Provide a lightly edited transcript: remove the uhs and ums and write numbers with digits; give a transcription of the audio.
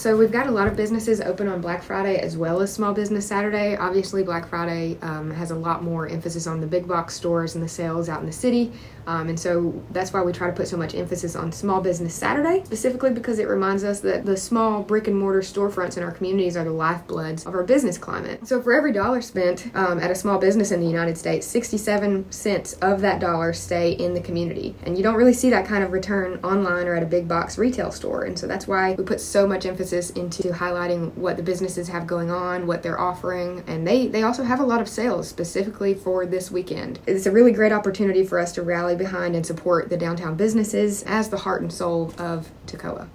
So we've got a lot of businesses open on Black Friday as well as Small Business Saturday. Obviously, Black Friday has a lot more emphasis on the big box stores and the sales out in the city. And so that's why we try to put so much emphasis on Small Business Saturday, specifically because it reminds us that the small brick and mortar storefronts in our communities are the lifebloods of our business climate. So for every dollar spent at a small business in the United States, 67 cents of that dollar stay in the community. And you don't really see that kind of return online or at a big box retail store. And so that's why we put so much emphasis into highlighting what the businesses have going on, what they're offering, and they also have a lot of sales specifically for this weekend. It's a really great opportunity for us to rally behind and support the downtown businesses as the heart and soul of Toccoa.